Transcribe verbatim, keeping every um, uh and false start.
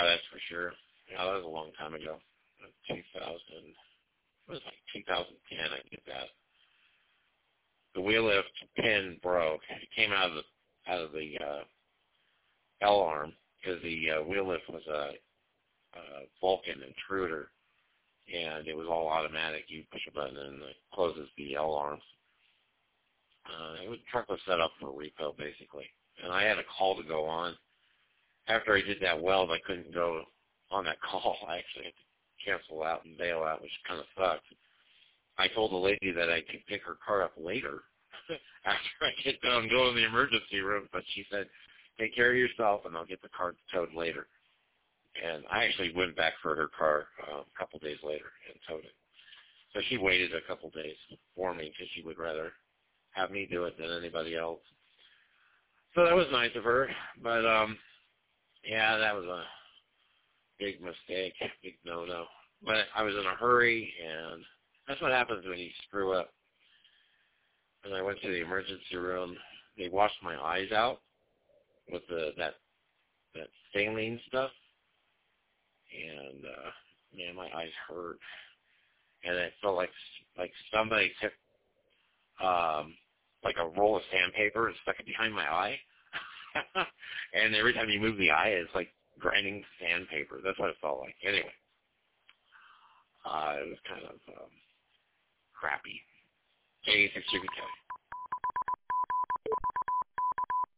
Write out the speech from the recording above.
that's for sure. Yeah, that was a long time ago. two thousand, it was like two thousand ten, I did that. The wheel lift pin broke. It came out of the out of the uh, L arm because the uh, wheel lift was a, a Vulcan intruder, and it was all automatic. You push a button and it closes the L arm. Uh, the truck was set up for repo, basically. And I had a call to go on. After I did that weld, I couldn't go on that call. I actually had to cancel out and bail out, which kind of sucked. I told the lady that I could pick her car up later after I get done going to the emergency room, but she said, take care of yourself and I'll get the car towed later. And I actually went back for her car uh, a couple days later and towed it. So she waited a couple days for me because she would rather have me do it than anybody else. So that was nice of her, but um, yeah, that was a big mistake, big no-no. But I was in a hurry, and that's what happens when you screw up. When I went to the emergency room, they washed my eyes out with the that that saline stuff, and uh, man, my eyes hurt, and it felt like like somebody took um, like a roll of sandpaper and stuck it behind my eye. And every time you move the eye, it's like grinding sandpaper. That's what it felt like. Anyway, uh, it was kind of um, crappy. eighty-six Sugar County.